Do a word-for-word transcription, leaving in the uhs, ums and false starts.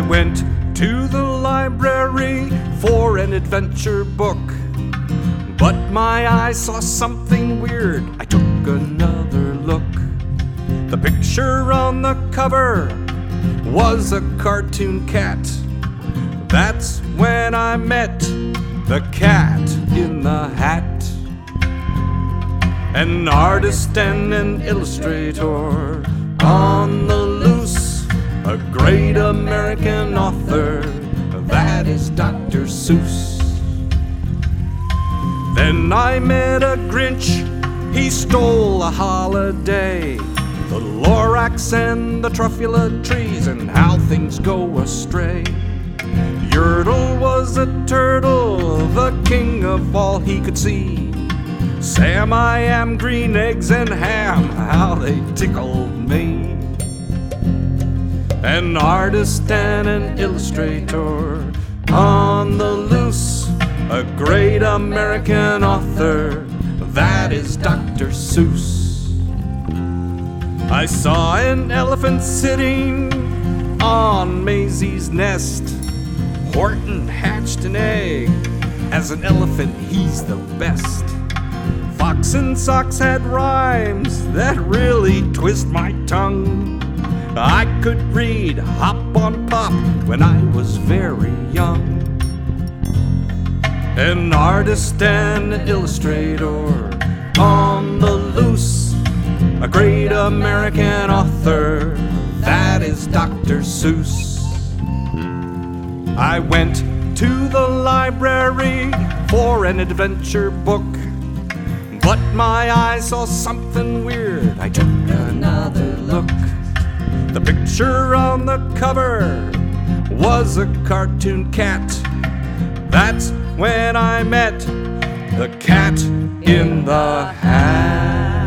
went to the library for an adventure book, but my eyes saw something weird. I took another look. The picture on the cover was a cartoon cat. That's when I met the Cat in the Hat. An artist and an illustrator on the loose, a great American author, that is Doctor Seuss. Then I met a Grinch, he stole a holiday, the Lorax and the Truffula trees, and how things go astray. Yertle was a turtle, the king of all he could see. Sam, I am green eggs and ham, how they tickled me. An artist and an illustrator on the loose, a great American author, that is Doctor Seuss. I saw an elephant sitting on Maisie's nest. Horton hatched an egg. As an elephant, he's the best. Fox and Socks had rhymes that really twist my tongue. I could read Hop on Pop when I was very young. An artist and an illustrator on the loose, a great American author, that is Doctor Seuss. I went to the library for an adventure book, but my eyes saw something weird. I took another look. The picture on the cover was a cartoon cat. That's when I met the Cat in the Hat.